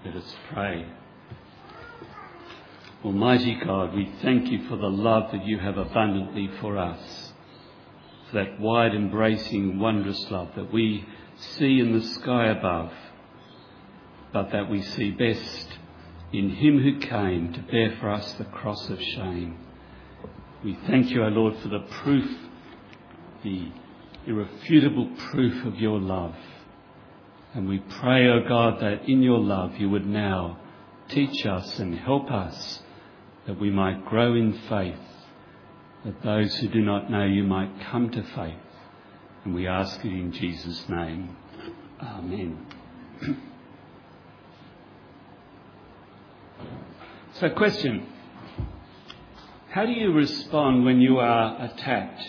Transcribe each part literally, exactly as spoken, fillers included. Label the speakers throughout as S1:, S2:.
S1: Let us pray. Almighty God, we thank you for the love that you have abundantly for us, for that wide, embracing, wondrous love that we see in the sky above, but that we see best in him who came to bear for us the cross of shame. We thank you, O Lord, for the proof, the irrefutable proof of your love. And we pray, O God, that in your love you would now teach us and help us, that we might grow in faith, that those who do not know you might come to faith. And we ask it in Jesus' name. Amen. So, question. How do you respond when you are attacked?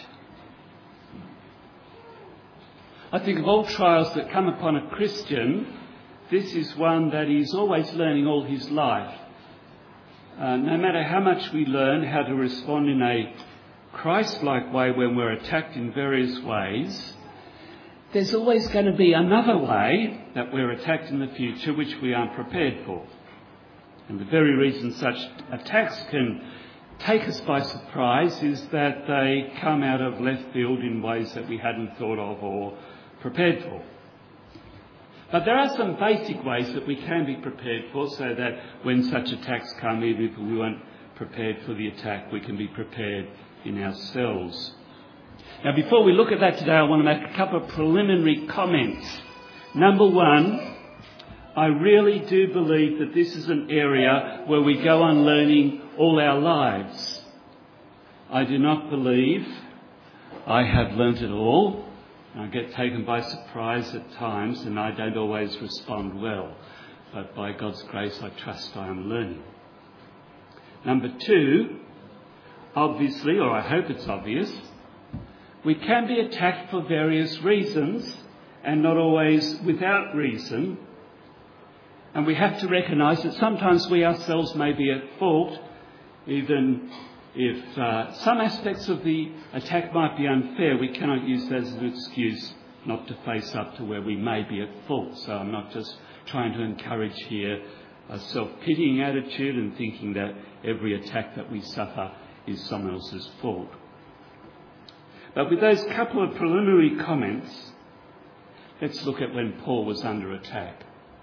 S1: I think of all trials that come upon a Christian, this is one that he's always learning all his life. Uh, no matter how much we learn how to respond in a Christ-like way when we're attacked in various ways, there's always going to be another way that we're attacked in the future which we aren't prepared for. And the very reason such attacks can take us by surprise is that they come out of left field in ways that we hadn't thought of or prepared for. But there are some basic ways that we can be prepared for, so that when such attacks come, even if we weren't prepared for the attack, we can be prepared in ourselves. Now, before we look at that today, I want to make a couple of preliminary comments. Number one, I really do believe that this is an area where we go on learning all our lives. I do not believe I have learnt it all. I get taken by surprise at times and I don't always respond well. But by God's grace, I trust I am learning. Number two, obviously, or I hope it's obvious, we can be attacked for various reasons and not always without reason. And we have to recognise that sometimes we ourselves may be at fault, even if uh, some aspects of the attack might be unfair. We cannot use that as an excuse not to face up to where we may be at fault. So I'm not just trying to encourage here a self-pitying attitude and thinking that every attack that we suffer is someone else's fault. But with those couple of preliminary comments, let's look at when Paul was under attack.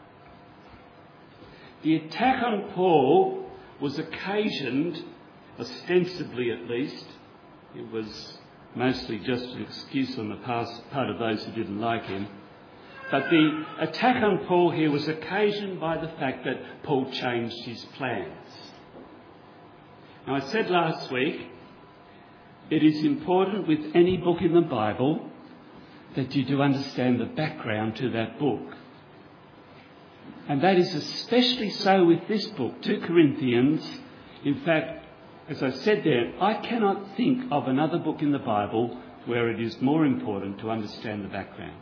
S1: The attack on Paul was occasioned, ostensibly at least, it was mostly just an excuse on the part of those who didn't like him, but the attack on Paul here was occasioned by the fact that Paul changed his plans. Now, I said last week, it is important with any book in the Bible that you do understand the background to that book. And that is especially so with this book, Second Corinthians. In fact, as I said there, I cannot think of another book in the Bible where it is more important to understand the background.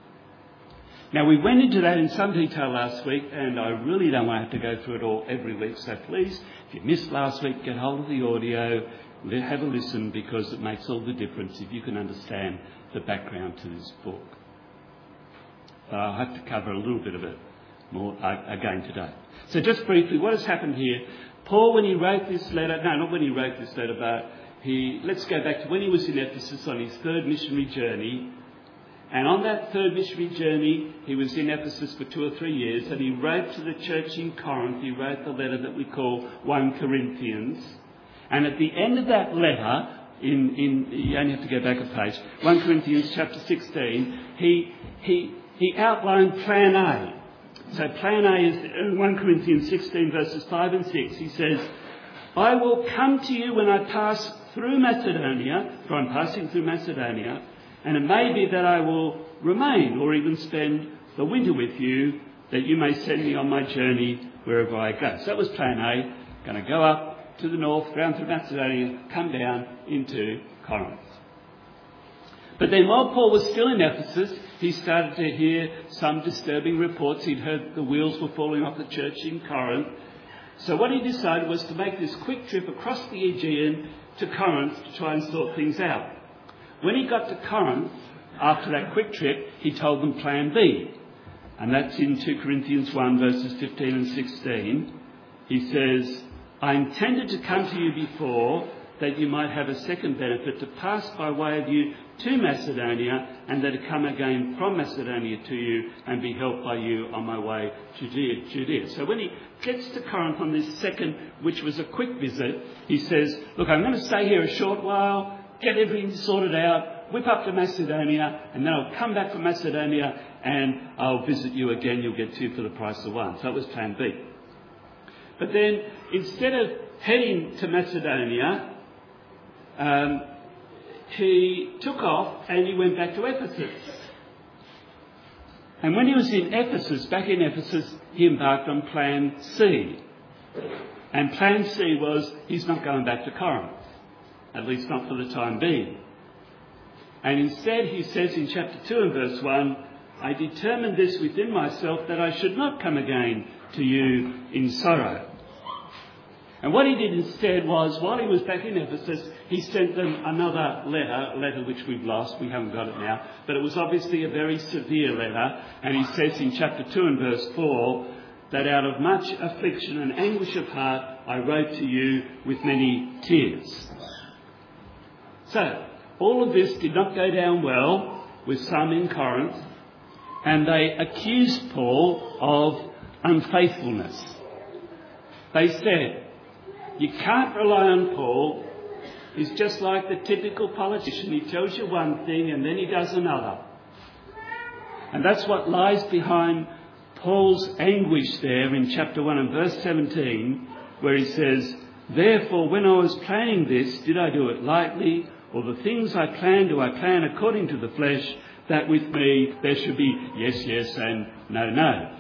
S1: Now, we went into that in some detail last week, and I really don't want to have to go through it all every week. So please, if you missed last week, get hold of the audio, have a listen, because it makes all the difference if you can understand the background to this book. But I'll have to cover a little bit of it more again today. So just briefly, what has happened here? Paul, when he wrote this letter, no, not when he wrote this letter, but he, let's go back to when he was in Ephesus on his third missionary journey. And on that third missionary journey, he was in Ephesus for two or three years, and he wrote to the church in Corinth. He wrote the letter that we call First Corinthians. And at the end of that letter, in, in you only have to go back a page, First Corinthians chapter sixteen, he, he, he outlined plan A. So plan A is in First Corinthians sixteen verses five and six. He says, I will come to you when I pass through Macedonia, for I'm passing through Macedonia, and it may be that I will remain or even spend the winter with you, that you may send me on my journey wherever I go. So that was plan A. Going to go up to the north, round through Macedonia, come down into Corinth. But then while Paul was still in Ephesus, he started to hear some disturbing reports. He'd heard the wheels were falling off the church in Corinth. So what he decided was to make this quick trip across the Aegean to Corinth to try and sort things out. When he got to Corinth, after that quick trip, he told them plan B. and that's in two Corinthians one, verses fifteen and sixteen. He says, I intended to come to you before, that you might have a second benefit, to pass by way of you to Macedonia, and then to come again from Macedonia to you and be helped by you on my way to Judea. Judea. So when he gets to Corinth on this second, which was a quick visit, he says, look, I'm going to stay here a short while, get everything sorted out, whip up to Macedonia, and then I'll come back from Macedonia and I'll visit you again. You'll get two for the price of one. So that was plan B. But then instead of heading to Macedonia, um, he took off and he went back to Ephesus. And when he was in Ephesus, back in Ephesus, he embarked on plan C. And plan C was he's not going back to Corinth, at least not for the time being. And instead he says in chapter two and verse one, I determined this within myself, that I should not come again to you in sorrow. And what he did instead was, while he was back in Ephesus, he sent them another letter, a letter which we've lost, we haven't got it now, but it was obviously a very severe letter. And he says in chapter two and verse four, that out of much affliction and anguish of heart I wrote to you with many tears. So, all of this did not go down well with some in Corinth, and they accused Paul of unfaithfulness. They said, you can't rely on Paul. He's just like the typical politician. He tells you one thing and then he does another. And that's what lies behind Paul's anguish there in chapter one and verse seventeen, where he says, therefore, when I was planning this, did I do it lightly? Or the things I plan, do I plan according to the flesh, that with me there should be yes, yes, and no, no?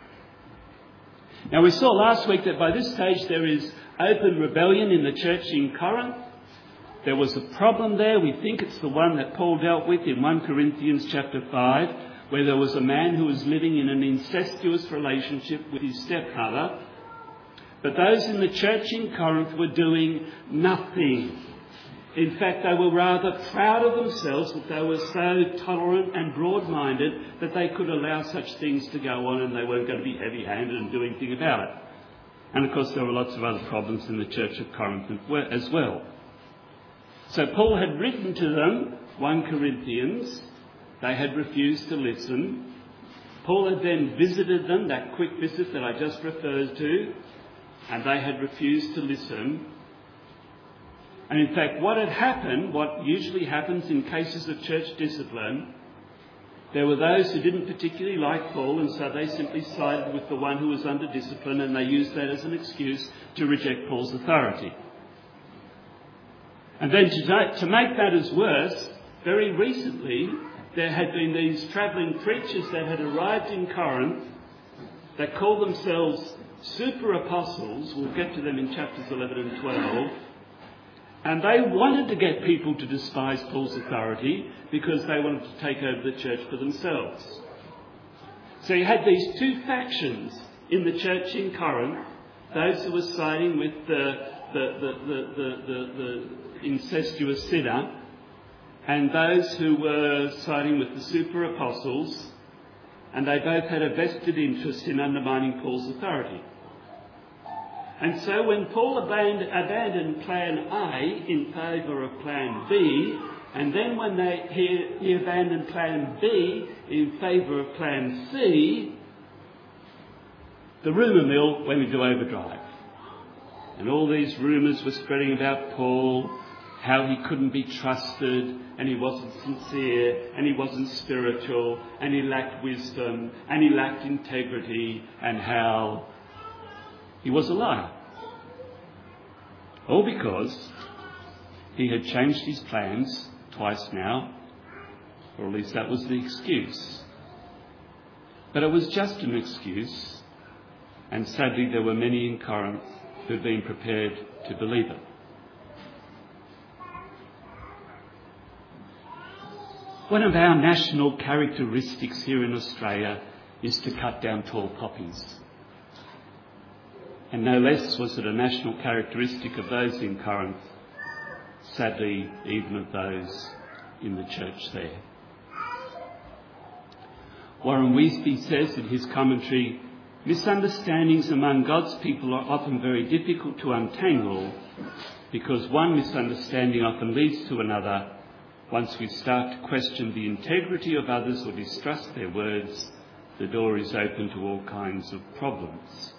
S1: Now, we saw last week that by this stage there is open rebellion in the church in Corinth. There was a problem there. We think it's the one that Paul dealt with in First Corinthians chapter five, where there was a man who was living in an incestuous relationship with his stepmother. But those in the church in Corinth were doing nothing. In fact, they were rather proud of themselves that they were so tolerant and broad-minded that they could allow such things to go on, and they weren't going to be heavy-handed and do anything about it. And of course there were lots of other problems in the church of Corinth as well. So Paul had written to them, First Corinthians. They had refused to listen. Paul had then visited them, that quick visit that I just referred to, and they had refused to listen. And in fact, what had happened, what usually happens in cases of church discipline, there were those who didn't particularly like Paul, and so they simply sided with the one who was under discipline, and they used that as an excuse to reject Paul's authority. And then to, to make matters worse, very recently there had been these travelling preachers that had arrived in Corinth that called themselves super apostles. We'll get to them in chapters eleven and twelve. And they wanted to get people to despise Paul's authority because they wanted to take over the church for themselves. So you had these two factions in the church in Corinth, those who were siding with the, the, the, the, the, the, the incestuous sinner, and those who were siding with the super apostles, and they both had a vested interest in undermining Paul's authority. And so when Paul abandoned, abandoned plan A in favour of plan B, and then when they, he, he abandoned plan B in favour of plan C, the rumour mill went into overdrive. And all these rumours were spreading about Paul, how he couldn't be trusted, and he wasn't sincere, and he wasn't spiritual, and he lacked wisdom, and he lacked integrity, and how he was a liar. All because he had changed his plans twice now, or at least that was the excuse. But it was just an excuse, and sadly there were many in Corinth who had been prepared to believe it. One of our national characteristics here in Australia is to cut down tall poppies. And no less was it a national characteristic of those in Corinth, sadly even of those in the church there. Warren Wiersbe says in his commentary, misunderstandings among God's people are often very difficult to untangle because one misunderstanding often leads to another. Once we start to question the integrity of others or distrust their words, the door is open to all kinds of problems.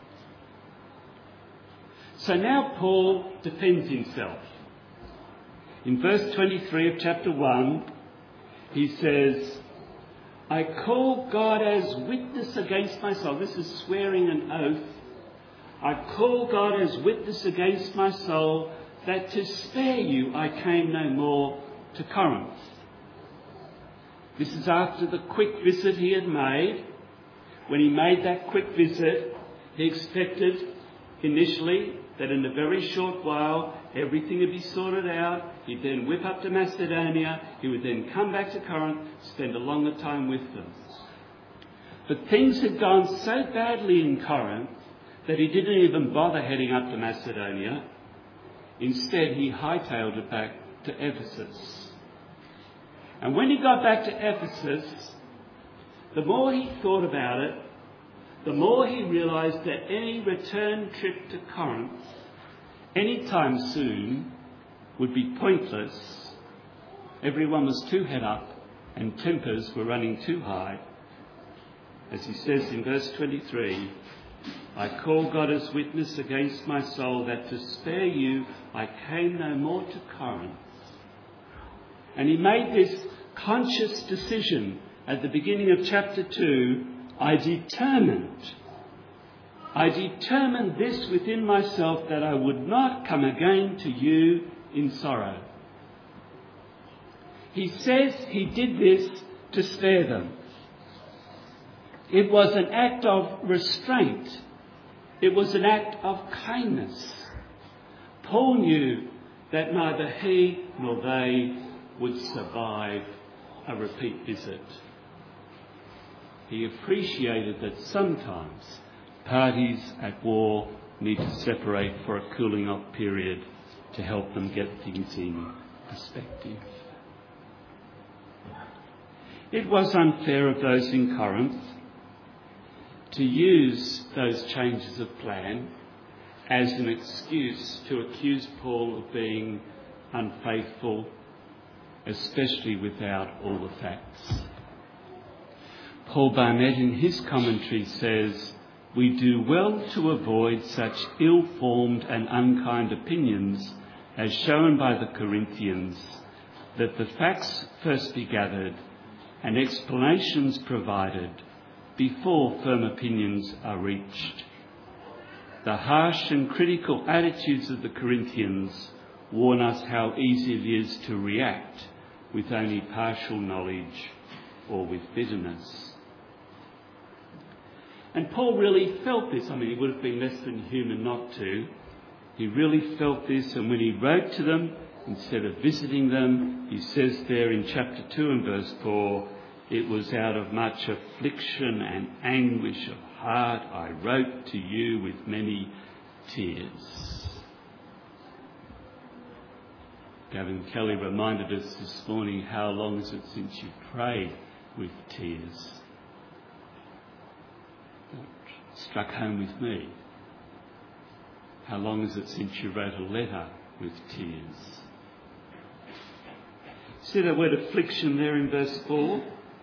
S1: So now Paul defends himself. In verse twenty-three of chapter one, he says, I call God as witness against my soul. This is swearing an oath. I call God as witness against my soul that to spare you I came no more to Corinth. This is after the quick visit he had made. When he made that quick visit, he expected initially that in a very short while everything would be sorted out. He'd then whip up to Macedonia. He would then come back to Corinth, spend a longer time with them. But things had gone so badly in Corinth that he didn't even bother heading up to Macedonia. Instead, he hightailed it back to Ephesus. And when he got back to Ephesus, the more he thought about it, the more he realised that any return trip to Corinth anytime soon would be pointless. Everyone was too head up and tempers were running too high. As he says in verse twenty-three, I call God as witness against my soul that to spare you I came no more to Corinth. And he made this conscious decision at the beginning of chapter two. I determined, I determined this within myself that I would not come again to you in sorrow. He says he did this to spare them. It was an act of restraint. It was an act of kindness. Paul knew that neither he nor they would survive a repeat visit. He appreciated that sometimes parties at war need to separate for a cooling off period to help them get things in perspective. It was unfair of those in Corinth to use those changes of plan as an excuse to accuse Paul of being unfaithful, especially without all the facts. Paul Barnett in his commentary says, we do well to avoid such ill-formed and unkind opinions as shown by the Corinthians, that the facts first be gathered and explanations provided before firm opinions are reached. The harsh and critical attitudes of the Corinthians warn us how easy it is to react with only partial knowledge or with bitterness. And Paul really felt this. I mean, he would have been less than human not to. He really felt this, and when he wrote to them, instead of visiting them, he says there in chapter two and verse four, it was out of much affliction and anguish of heart I wrote to you with many tears. Gavin Kelly reminded us this morning, how long is it since you prayed with tears? That struck home with me. How long is it since you wrote a letter with tears? See that word affliction there in verse four?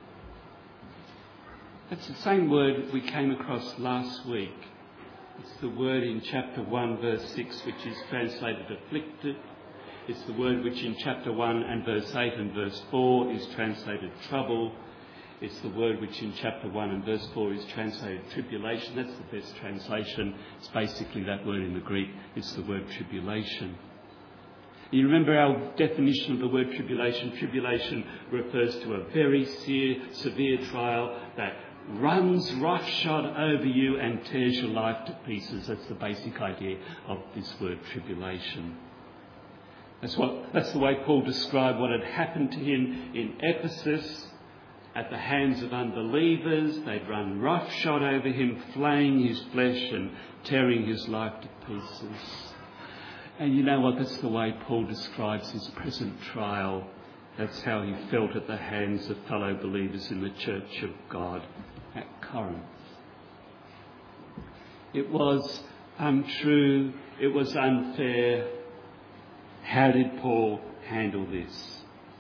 S1: That's the same word we came across last week. It's the word in chapter one, verse six, which is translated afflicted. It's the word which in chapter one and verse eight and verse four is translated trouble. It's the word which in chapter one and verse four is translated tribulation. That's the best translation. It's basically that word in the Greek. It's the word tribulation. You remember our definition of the word tribulation? Tribulation refers to a very se- severe trial that runs roughshod over you and tears your life to pieces. That's the basic idea of this word tribulation. That's what, that's the way Paul described what had happened to him in Ephesus at the hands of unbelievers. They'd run roughshod over him, flaying his flesh and tearing his life to pieces. And you know what? That's the way Paul describes his present trial That's how he felt at the hands of fellow believers in the Church of God at Corinth. It was untrue. It was unfair. How did Paul handle this?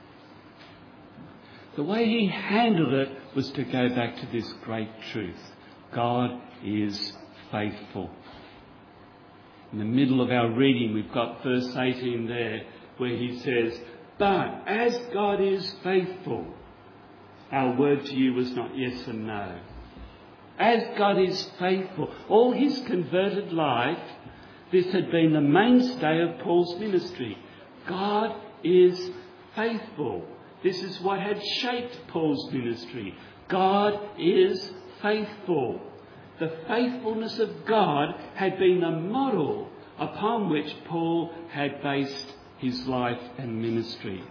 S1: The way he handled it was to go back to this great truth. God is faithful. In the middle of our reading, we've got verse eighteen there, where he says, "But as God is faithful," our word to you was not yes and no. As God is faithful, all his converted life, this had been the mainstay of Paul's ministry. God is faithful. This is what had shaped Paul's ministry. God is faithful. The faithfulness of God had been the model upon which Paul had based his life and ministry.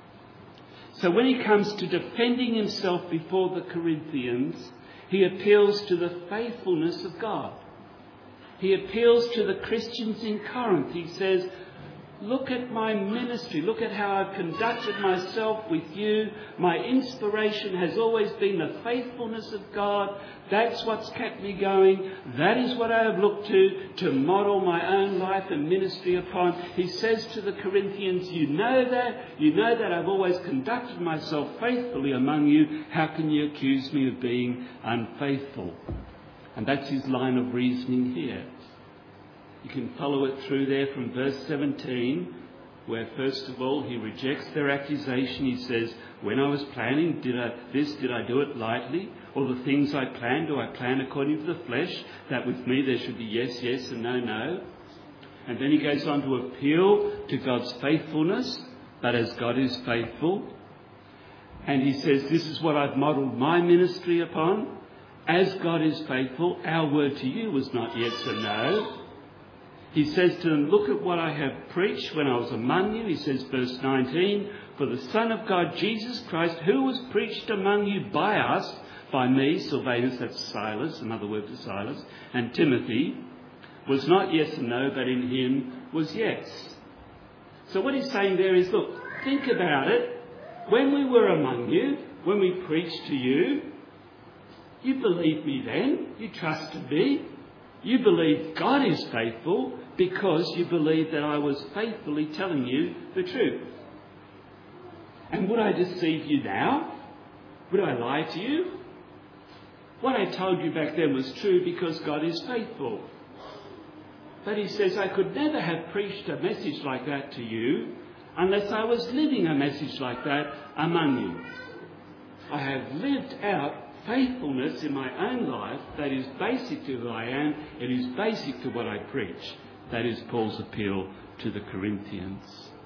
S1: So when he comes to defending himself before the Corinthians, he appeals to the faithfulness of God. He appeals to the Christians in Corinth. He says, look at my ministry. Look at how I've conducted myself with you. My inspiration has always been the faithfulness of God. That's what's kept me going. That is what I have looked to, to model my own life and ministry upon. He says to the Corinthians, you know that. You know that I've always conducted myself faithfully among you. How can you accuse me of being unfaithful? And that's his line of reasoning here. You can follow it through there from verse seventeen, where first of all he rejects their accusation. He says, when I was planning did I, this, did I do it lightly? Or the things I planned, do I plan according to the flesh? That with me there should be yes, yes and no, no. And then he goes on to appeal to God's faithfulness, but as God is faithful. And he says, this is what I've modelled my ministry upon. As God is faithful, our word to you was not yes and no. He says to them, look at what I have preached when I was among you. He says, verse nineteen, for the Son of God, Jesus Christ, who was preached among you by us, by me, Silvanus, that's Silas, another word for Silas, and Timothy, was not yes and no, but in him was yes. So what he's saying there is, look, think about it. When we were among you, when we preached to you, you believed me then, you trusted me, you believed God is faithful because you believed that I was faithfully telling you the truth. And would I deceive you now? Would I lie to you? What I told you back then was true because God is faithful. But he says, I could never have preached a message like that to you unless I was living a message like that among you. I have lived out faithfulness in my own life that is basic to who I am. It is basic to what I preach. That is Paul's appeal to the Corinthians.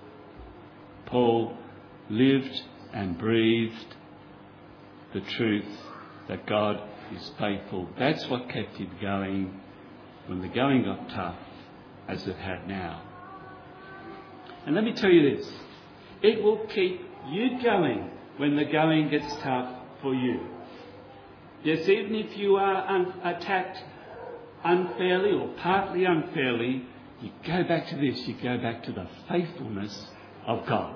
S1: Paul lived and breathed the truth that God is faithful. That's what kept him going when the going got tough, as it had now. And let me tell you this, it will keep you going when the going gets tough for you. Yes, even if you are un- attacked unfairly or partly unfairly, you go back to this, you go back to the faithfulness of God.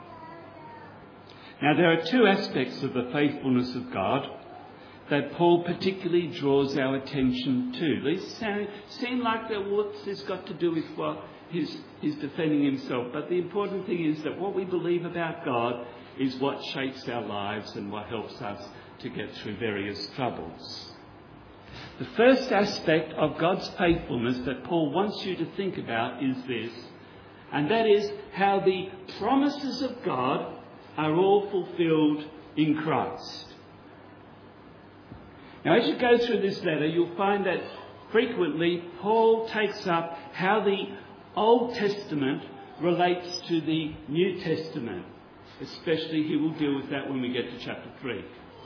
S1: Now, there are two aspects of the faithfulness of God that Paul particularly draws our attention to. These sound, seem like that what's this got to do with what he's, he's defending himself. But the important thing is that what we believe about God is what shapes our lives and what helps us to get through various troubles. The first aspect of God's faithfulness that Paul wants you to think about is this, and that is how the promises of God are all fulfilled in Christ. Now, as you go through this letter, you'll find that frequently Paul takes up how the Old Testament relates to the New Testament. Especially he will deal with that when we get to chapter three.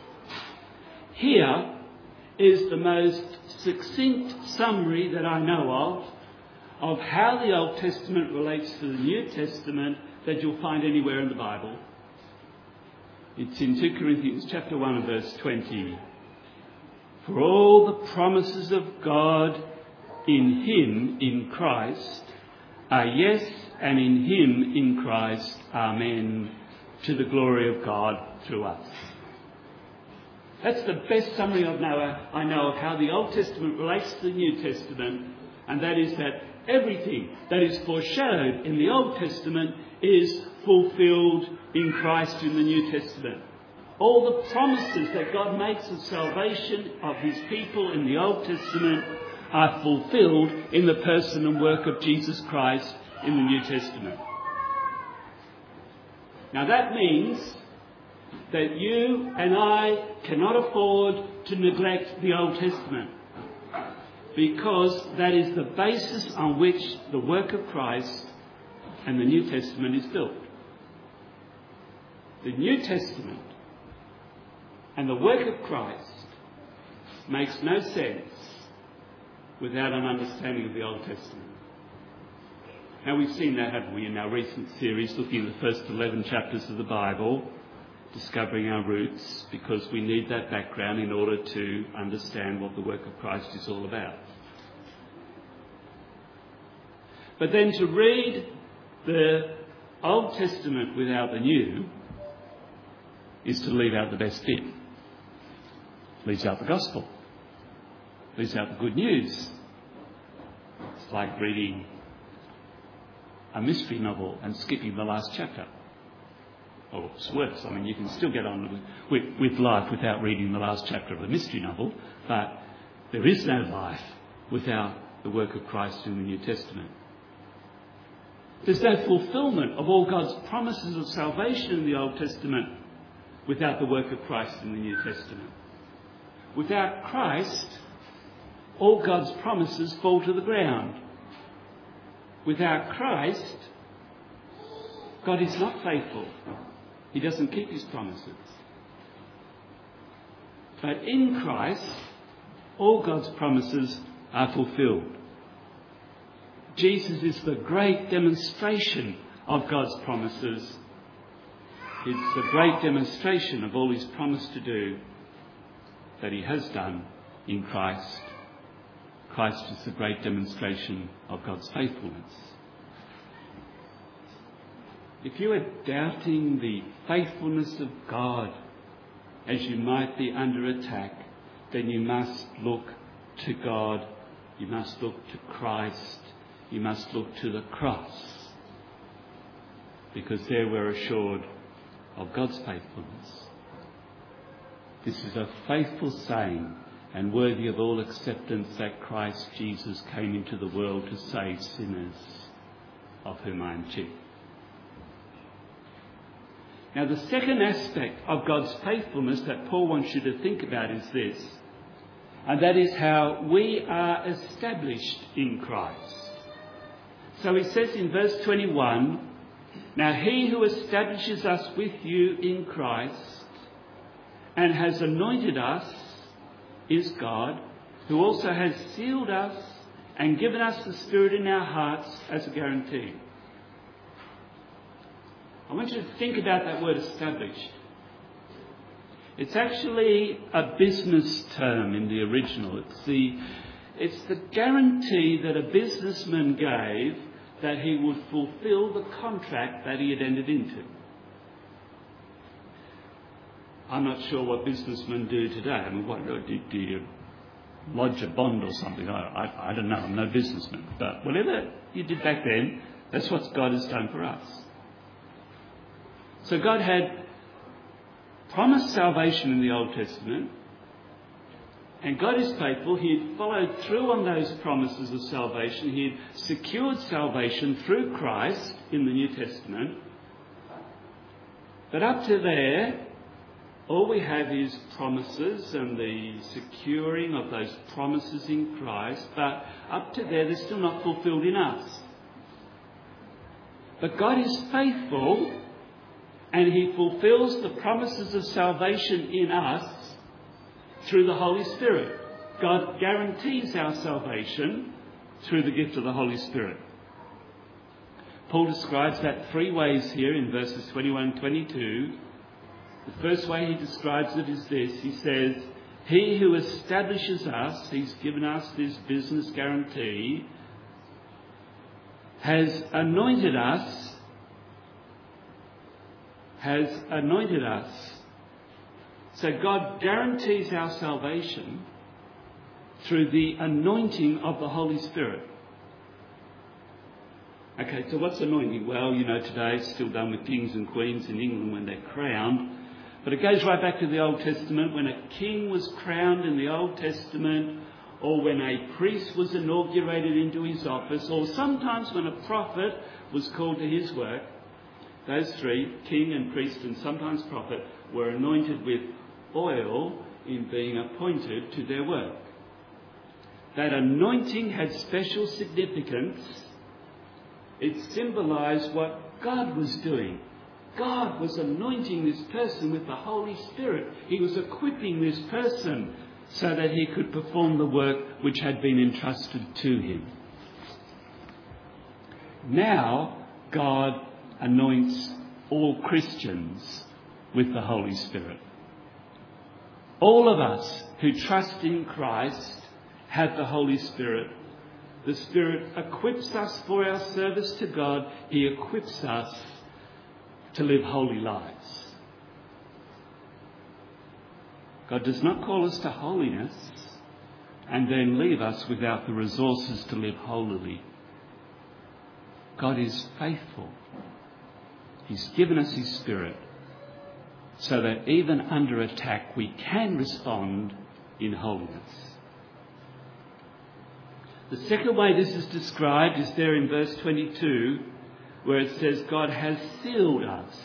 S1: Here is the most succinct summary that I know of of how the Old Testament relates to the New Testament that you'll find anywhere in the Bible. It's in two Corinthians chapter one and verse twenty. For all the promises of God in him, in Christ, are yes, and in him, in Christ, amen, to the glory of God through us. That's the best summary of Noah I know of how the Old Testament relates to the New Testament, and that is that everything that is foreshadowed in the Old Testament is fulfilled in Christ in the New Testament. All the promises that God makes of salvation of his people in the Old Testament are fulfilled in the person and work of Jesus Christ in the New Testament. Now that means that you and I cannot afford to neglect the Old Testament, because that is the basis on which the work of Christ and the New Testament is built. The New Testament and the work of Christ makes no sense without an understanding of the Old Testament. Now we've seen that, haven't we, in our recent series looking at the first eleven chapters of the Bible, discovering our roots, because we need that background in order to understand what the work of Christ is all about. But then to read the Old Testament without the New is to leave out the best bit. Leaves out the gospel. Leaves out the good news. It's like reading a mystery novel and skipping the last chapter. Or it's worse. I mean, you can still get on with, with, with life without reading the last chapter of a mystery novel, but there is no life without the work of Christ in the New Testament. There's no fulfilment of all God's promises of salvation in the Old Testament without the work of Christ in the New Testament. Without Christ, all God's promises fall to the ground. Without Christ, God is not faithful. He doesn't keep his promises. But in Christ, all God's promises are fulfilled. Jesus is the great demonstration of God's promises. It's the great demonstration of all he's promised to do that he has done in Christ. Christ is the great demonstration of God's faithfulness. If you are doubting the faithfulness of God as you might be under attack, then you must look to God. You must look to Christ. You must look to the cross, because there we're assured of God's faithfulness. This is a faithful saying and worthy of all acceptance that Christ Jesus came into the world to save sinners, of whom I am chief. Now, the second aspect of God's faithfulness that Paul wants you to think about is this, and that is how we are established in Christ. So he says in verse twenty-one, "Now he who establishes us with you in Christ and has anointed us is God, who also has sealed us and given us the Spirit in our hearts as a guarantee." I want you to think about that word established. It's actually a business term in the original. It's the, it's the guarantee that a businessman gave that he would fulfil the contract that he had entered into. I'm not sure what businessmen do today. I mean, what do, do you lodge a bond or something? I, I, I don't know. I'm no businessman. But whatever you did back then, that's what God has done for us. So God had promised salvation in the Old Testament, and God is faithful. He had followed through on those promises of salvation. He had secured salvation through Christ in the New Testament. But up to there, all we have is promises and the securing of those promises in Christ. But up to there, they're still not fulfilled in us. But God is faithful, and he fulfills the promises of salvation in us through the Holy Spirit. God guarantees our salvation through the gift of the Holy Spirit. Paul describes that three ways here in verses twenty-one and twenty-two. The first way he describes it is this. He says, he who establishes us, he's given us this business guarantee, has anointed us, has anointed us. So God guarantees our salvation through the anointing of the Holy Spirit. Okay, so what's anointing? Well, you know, today it's still done with kings and queens in England when they're crowned. But it goes right back to the Old Testament. When a king was crowned in the Old Testament, or when a priest was inaugurated into his office, or sometimes when a prophet was called to his work, those three, king and priest and sometimes prophet, were anointed with oil in being appointed to their work. That anointing had special significance. It symbolised what God was doing. God was anointing this person with the Holy Spirit. He was equipping this person so that he could perform the work which had been entrusted to him. Now, God anoints all Christians with the Holy Spirit. All of us who trust in Christ have the Holy Spirit. The Spirit equips us for our service to God. He equips us to live holy lives. God does not call us to holiness and then leave us without the resources to live holily. God is faithful. He's given us His Spirit so that even under attack we can respond in holiness. The second way this is described is there in verse twenty-two, where it says God has sealed us.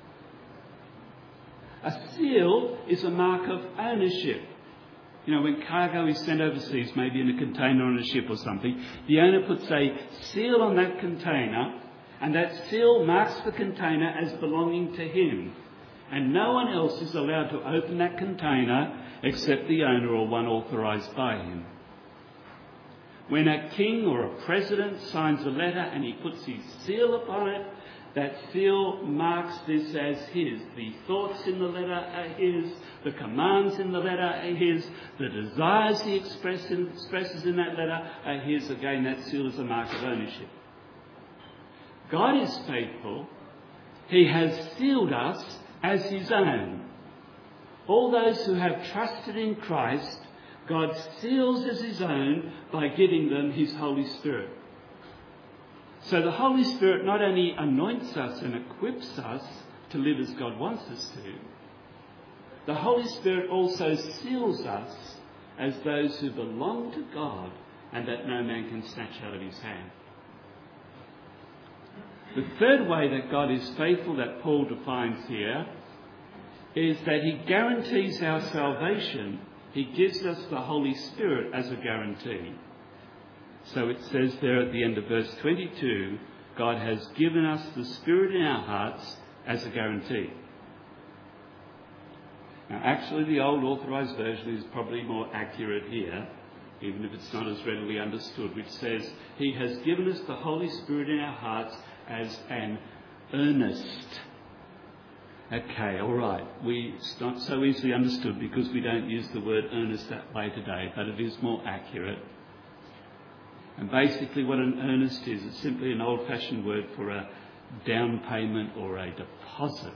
S1: A seal is a mark of ownership. You know, when cargo is sent overseas, maybe in a container on a ship or something, the owner puts a seal on that container, and that seal marks the container as belonging to him. And no one else is allowed to open that container except the owner or one authorised by him. When a king or a president signs a letter and he puts his seal upon it, that seal marks this as his. The thoughts in the letter are his. The commands in the letter are his. The desires he express in, expresses in that letter are his. Again, that seal is a mark of ownership. God is faithful. He has sealed us as His own. All those who have trusted in Christ, God seals as His own by giving them His Holy Spirit. So the Holy Spirit not only anoints us and equips us to live as God wants us to, the Holy Spirit also seals us as those who belong to God and that no man can snatch out of His hand. The third way that God is faithful that Paul defines here is that He guarantees our salvation. He gives us the Holy Spirit as a guarantee. So it says there at the end of verse twenty-two, God has given us the Spirit in our hearts as a guarantee. Now, actually, the old authorised version is probably more accurate here, even if it's not as readily understood, which says, He has given us the Holy Spirit in our hearts as an earnest. Okay, all right. We, it's not so easily understood because we don't use the word earnest that way today, but it is more accurate. And basically what an earnest is, it's simply an old-fashioned word for a down payment or a deposit.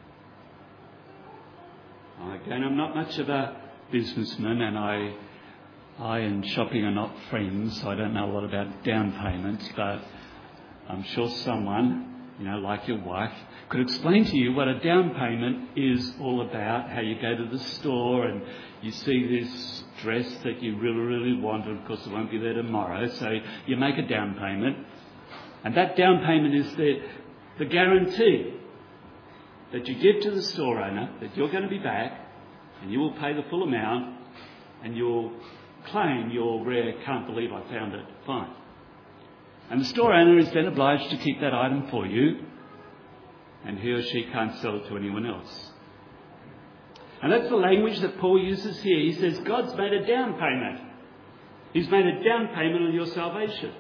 S1: Again, I'm not much of a businessman, and I, I and shopping are not friends, so I don't know a lot about down payments, but I'm sure someone, you know, like your wife, could explain to you what a down payment is all about, how you go to the store and you see this dress that you really, really want, and of course it won't be there tomorrow, so you make a down payment. And that down payment is the, the guarantee that you give to the store owner that you're going to be back and you will pay the full amount and you'll claim your rare can't believe I found it fine. And the store owner is then obliged to keep that item for you, and he or she can't sell it to anyone else. And that's the language that Paul uses here. He says God's made a down payment. He's made a down payment on your salvation.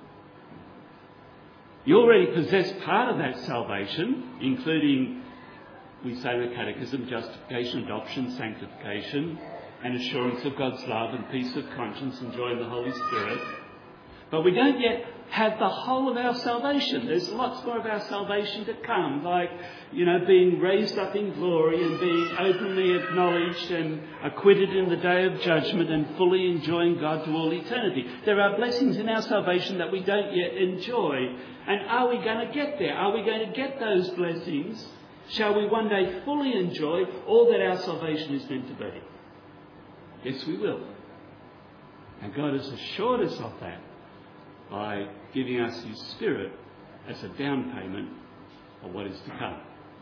S1: You already possess part of that salvation, including, we say in the Catechism, justification, adoption, sanctification, and assurance of God's love and peace of conscience and joy in the Holy Spirit. But we don't yet have the whole of our salvation. There's lots more of our salvation to come, like, you know, being raised up in glory and being openly acknowledged and acquitted in the day of judgment and fully enjoying God to all eternity. There are blessings in our salvation that we don't yet enjoy. And are we going to get there? Are we going to get those blessings? Shall we one day fully enjoy all that our salvation is meant to be? Yes, we will. And God has assured us of that by giving us His Spirit as a down payment of what is to come.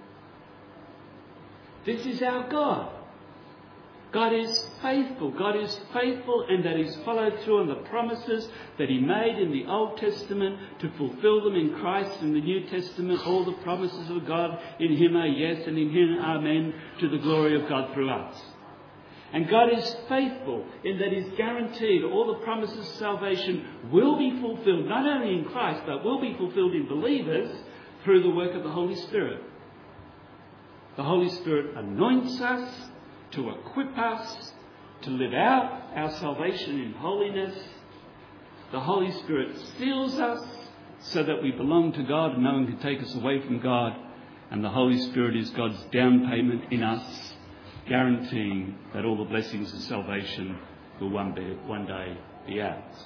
S1: This is our God. God is faithful. God is faithful, and that He's followed through on the promises that He made in the Old Testament to fulfill them in Christ in the New Testament. All the promises of God in Him are yes, and in Him amen, to the glory of God through us. And God is faithful in that He's guaranteed all the promises of salvation will be fulfilled, not only in Christ, but will be fulfilled in believers through the work of the Holy Spirit. The Holy Spirit anoints us to equip us to live out our salvation in holiness. The Holy Spirit seals us so that we belong to God and no one can take us away from God. And the Holy Spirit is God's down payment in us, guaranteeing that all the blessings of salvation will one day, one day be ours.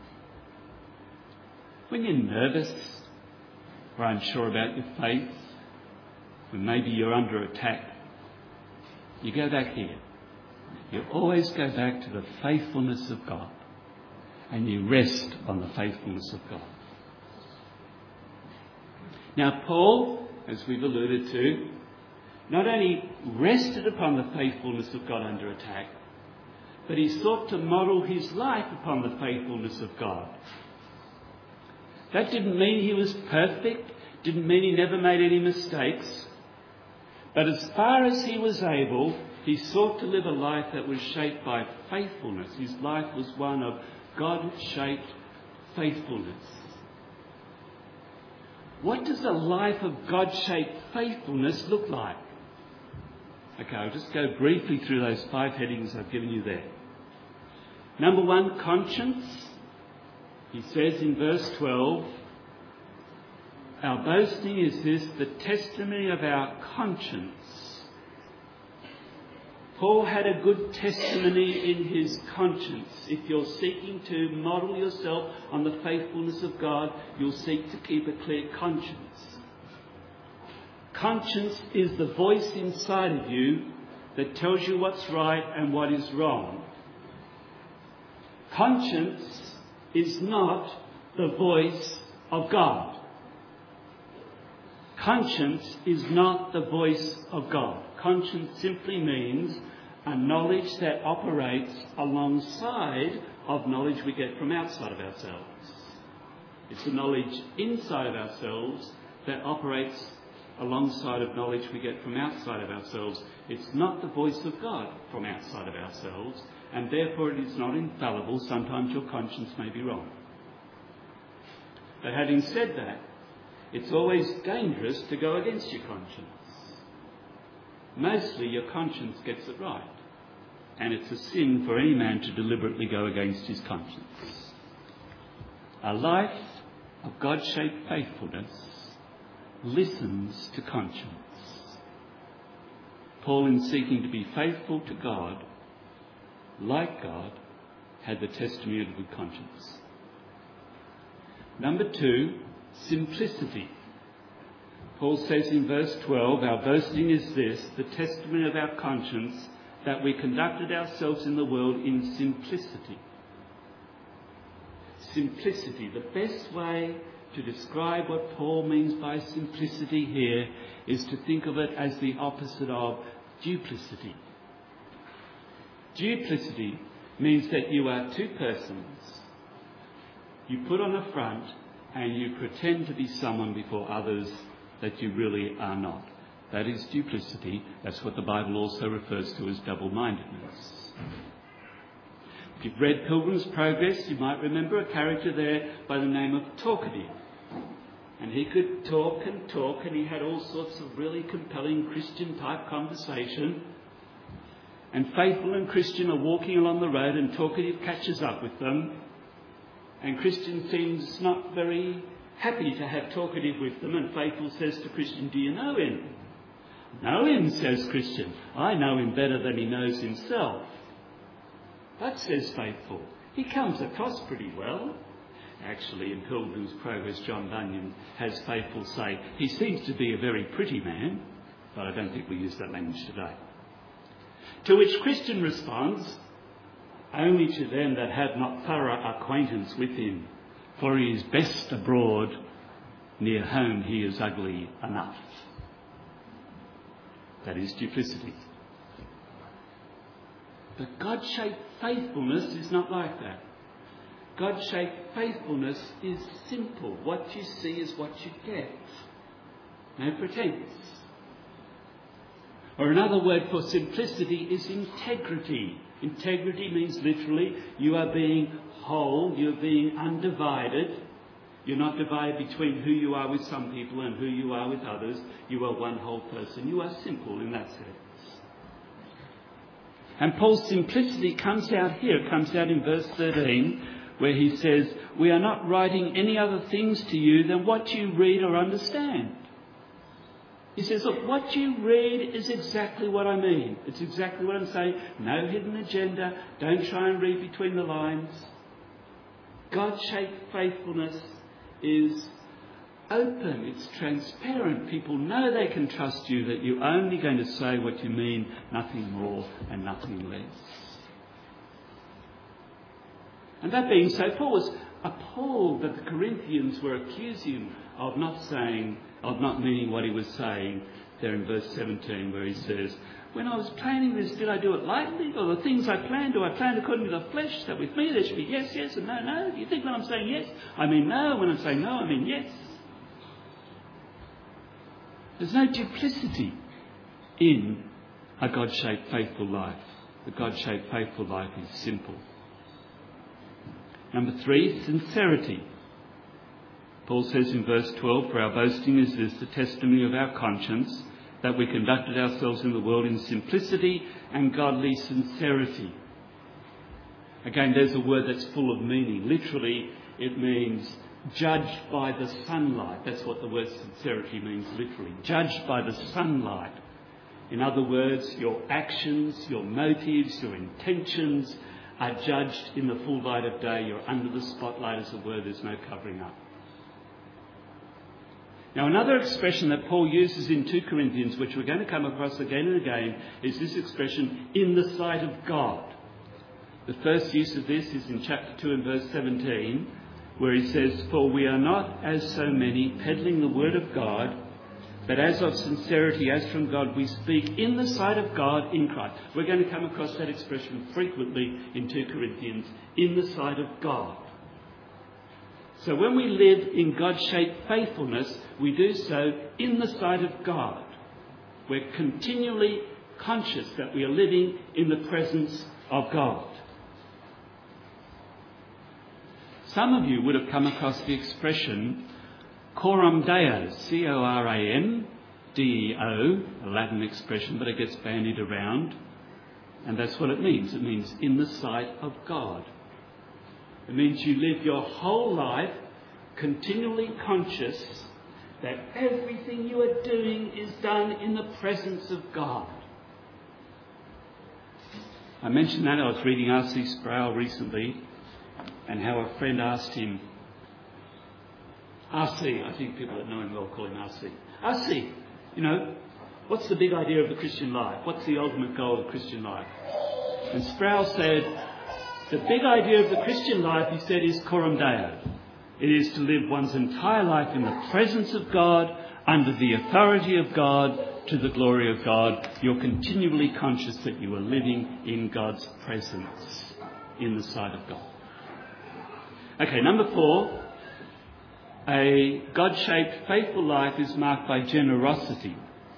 S1: When you're nervous or unsure about your faith, when maybe you're under attack, you go back here. You always go back to the faithfulness of God, and you rest on the faithfulness of God. Now, Paul, as we've alluded to, not only rested upon the faithfulness of God under attack, but he sought to model his life upon the faithfulness of God. That didn't mean he was perfect, didn't mean he never made any mistakes, but as far as he was able, he sought to live a life that was shaped by faithfulness. His life was one of God-shaped faithfulness. What does a life of God-shaped faithfulness look like? Okay, I'll just go briefly through those five headings I've given you there. Number one, conscience. He says in verse twelve, our boasting is this, the testimony of our conscience. Paul had a good testimony in his conscience. If you're seeking to model yourself on the faithfulness of God, you'll seek to keep a clear conscience. Conscience is the voice inside of you that tells you what's right and what is wrong. Conscience is not the voice of God. Conscience is not the voice of God. Conscience simply means a knowledge that operates alongside of knowledge we get from outside of ourselves. It's the knowledge inside of ourselves that operates alongside of knowledge we get from outside of ourselves. It's not the voice of God from outside of ourselves, and therefore it is not infallible. Sometimes your conscience may be wrong. But having said that, it's always dangerous to go against your conscience. Mostly your conscience gets it right, and it's a sin for any man to deliberately go against his conscience. A life of God-shaped faithfulness listens to conscience. Paul, in seeking to be faithful to God, like God, had the testimony of a good conscience. Number two, simplicity. Paul says in verse twelve, our boasting is this, the testimony of our conscience, that we conducted ourselves in the world in simplicity. Simplicity. The best way to describe what Paul means by simplicity here is to think of it as the opposite of duplicity. Duplicity means that you are two persons. You put on a front and you pretend to be someone before others that you really are not. That is duplicity. That's what the Bible also refers to as double-mindedness. If you've read Pilgrim's Progress, you might remember a character there by the name of Talkative. And he could talk and talk, and he had all sorts of really compelling Christian-type conversation. And Faithful and Christian are walking along the road, and Talkative catches up with them. And Christian seems not very happy to have talkative with them, and Faithful says to Christian, do you know him? Know him, says Christian. I know him better than he knows himself. But, says Faithful, he comes across pretty well. Actually, in Pilgrim's Progress, John Bunyan has Faithful say, he seems to be a very pretty man, but I don't think we use that language today. To which Christian responds, only to them that have not thorough acquaintance with him, for he is best abroad, near home he is ugly enough. That is duplicity. But God-shaped faithfulness is not like that. God-shaped faithfulness is simple. What you see is what you get. No pretense. Or another word for simplicity is integrity. Integrity means literally you are being whole, you're being undivided. You're not divided between who you are with some people and who you are with others. You are one whole person. You are simple in that sense. And Paul's simplicity comes out here. It comes out in verse thirteen, where he says, we are not writing any other things to you than what you read or understand. He says, look, what you read is exactly what I mean. It's exactly what I'm saying. No hidden agenda. Don't try and read between the lines. God-shaped faithfulness is open. It's transparent. People know they can trust you, that you're only going to say what you mean, nothing more and nothing less. And that being so, Paul was appalled that the Corinthians were accusing him of not saying, of not meaning what he was saying there in verse seventeen, where he says, when I was planning this, did I do it lightly? Or the things I planned, do I plan according to the flesh? That with me there should be yes, yes, and no, no. Do you think when I'm saying yes, I mean no? When I'm saying no, I mean yes. There's no duplicity in a God-shaped faithful life. The God-shaped faithful life is simple. Number three, sincerity. Paul says in verse twelve, for our boasting is this, the testimony of our conscience, that we conducted ourselves in the world in simplicity and godly sincerity. Again, there's a word that's full of meaning. Literally, it means judged by the sunlight. That's what the word sincerity means literally. Judged by the sunlight. In other words, your actions, your motives, your intentions are judged in the full light of day. You're under the spotlight, as it were. There's no covering up. Now, another expression that Paul uses in two Corinthians, which we're going to come across again and again, is this expression, in the sight of God. The first use of this is in chapter two and verse seventeen, where he says, for we are not as so many peddling the word of God, but as of sincerity, as from God, we speak in the sight of God in Christ. We're going to come across that expression frequently in two Corinthians, in the sight of God. So when we live in God-shaped faithfulness, we do so in the sight of God. We're continually conscious that we are living in the presence of God. Some of you would have come across the expression coram Deo, C O R A M D E O, a Latin expression, but it gets bandied around. And that's what it means. It means in the sight of God. It means you live your whole life continually conscious that everything you are doing is done in the presence of God. I mentioned that I was reading R C Sproul recently, and how a friend asked him, R C, I think people that know him well call him R C. R C, you know, what's the big idea of the Christian life? What's the ultimate goal of the Christian life? And Sproul said, the big idea of the Christian life, he said, is coram Deo. It is to live one's entire life in the presence of God, under the authority of God, to the glory of God. You're continually conscious that you are living in God's presence, in the sight of God. Okay, number four, a God-shaped faithful life is marked by generosity.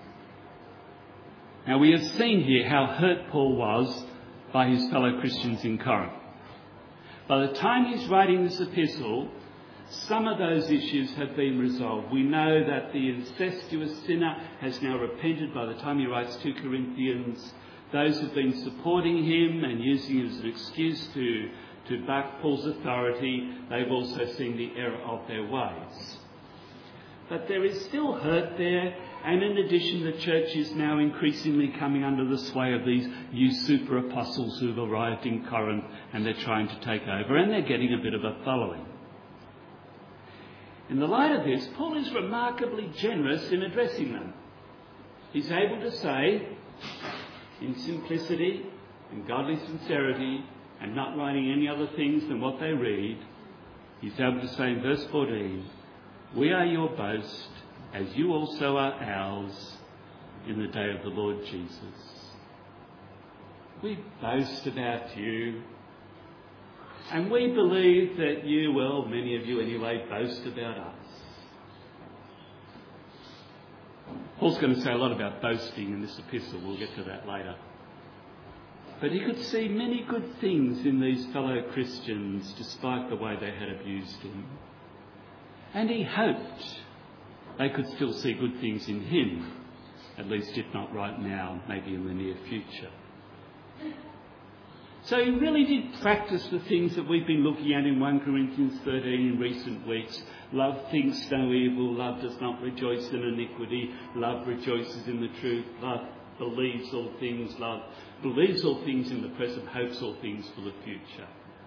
S1: Now, we have seen here how hurt Paul was by his fellow Christians in Corinth. By the time he's writing this epistle, some of those issues have been resolved. We know that the incestuous sinner has now repented by the time he writes two Corinthians. Those who've been supporting him and using it as an excuse to, to buck Paul's authority, they've also seen the error of their ways. But there is still hurt there, and in addition the church is now increasingly coming under the sway of these new super apostles who've arrived in Corinth, and they're trying to take over, and they're getting a bit of a following. In the light of this, Paul is remarkably generous in addressing them. He's able to say, in simplicity and godly sincerity, and not writing any other things than what they read, he's able to say in verse fourteen, "We are your boast, as you also are ours, in the day of the Lord Jesus." We boast about you, and we believe that you, well, many of you anyway, boast about us. Paul's going to say a lot about boasting in this epistle. We'll get to that later. But he could see many good things in these fellow Christians despite the way they had abused him. And he hoped they could still see good things in him, at least if not right now, maybe in the near future. So he really did practice the things that we've been looking at in First Corinthians thirteen in recent weeks. Love thinks no evil, love does not rejoice in iniquity, love rejoices in the truth, love believes all things, love believes all things in the present, hopes all things for the future.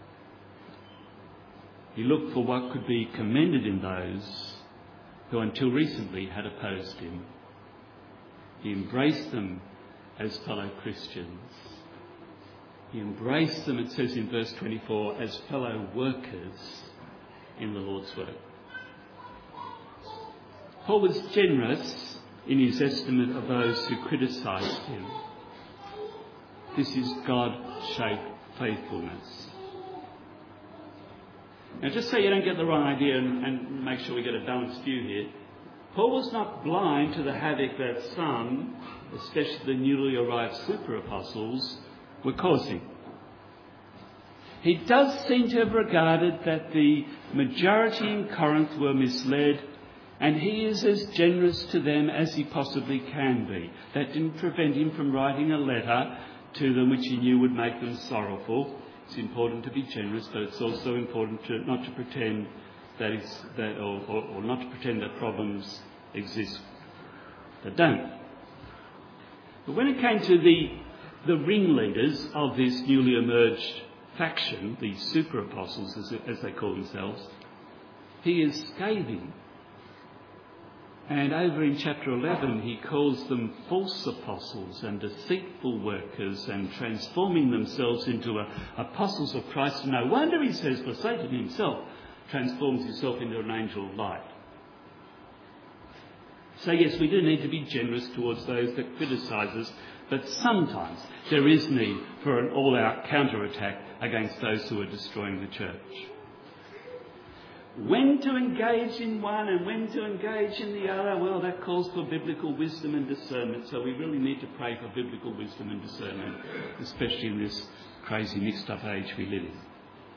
S1: He looked for what could be commended in those who until recently had opposed him. He embraced them as fellow Christians. He embraced them, it says in verse twenty-four, as fellow workers in the Lord's work. Paul was generous in his estimate of those who criticised him. This is God-shaped faithfulness. Now, just so you don't get the wrong idea and, and make sure we get a balanced view here, Paul was not blind to the havoc that some, especially the newly arrived super apostles, were causing. He does seem to have regarded that the majority in Corinth were misled, and he is as generous to them as he possibly can be. That didn't prevent him from writing a letter to them which he knew would make them sorrowful. It's important to be generous, but it's also important to not to pretend that it's that, or, or, or not to pretend that problems exist that don't. But when it came to the the ringleaders of this newly emerged faction, the super apostles as, as they call themselves, he is scathing. And over in chapter eleven, he calls them false apostles and deceitful workers and transforming themselves into a, apostles of Christ. And no wonder, he says, for Satan himself transforms himself into an angel of light. So yes, we do need to be generous towards those that criticise us, but sometimes there is need for an all-out counter-attack against those who are destroying the church. When to engage in one and when to engage in the other, well, that calls for biblical wisdom and discernment. So we really need to pray for biblical wisdom and discernment, especially in this crazy mixed-up age we live in.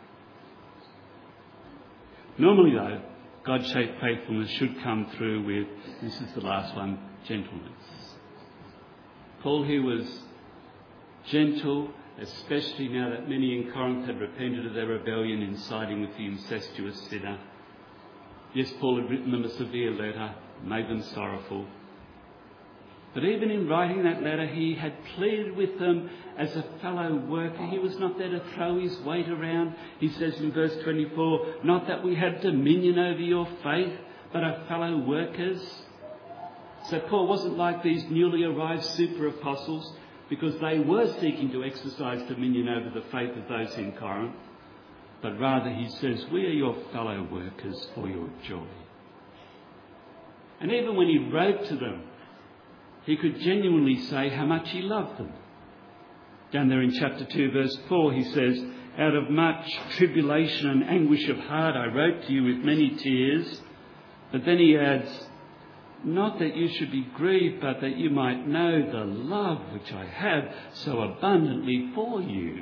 S1: Normally, though, God-shaped faithfulness should come through with, this is the last one, gentleness. Paul here was gentle, especially now that many in Corinth had repented of their rebellion in siding with the incestuous sinner. Yes, Paul had written them a severe letter, made them sorrowful. But even in writing that letter, he had pleaded with them as a fellow worker. He was not there to throw his weight around. He says in verse twenty-four, not that we have dominion over your faith, but are fellow workers. So Paul wasn't like these newly arrived super apostles, because they were seeking to exercise dominion over the faith of those in Corinth. But rather he says, we are your fellow workers for your joy. And even when he wrote to them, he could genuinely say how much he loved them. Down there in chapter two, verse four, he says, out of much tribulation and anguish of heart I wrote to you with many tears. But then he adds, not that you should be grieved, but that you might know the love which I have so abundantly for you.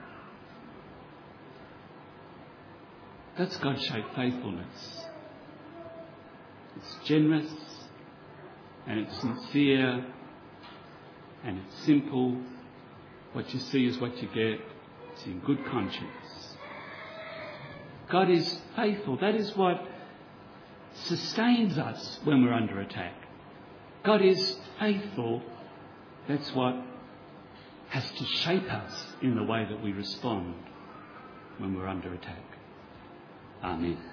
S1: That's God-shaped faithfulness. It's generous, and it's sincere, and it's simple. What you see is what you get. It's in good conscience. God is faithful. That is what sustains us when we're under attack. God is faithful. That's what has to shape us in the way that we respond when we're under attack. Amen.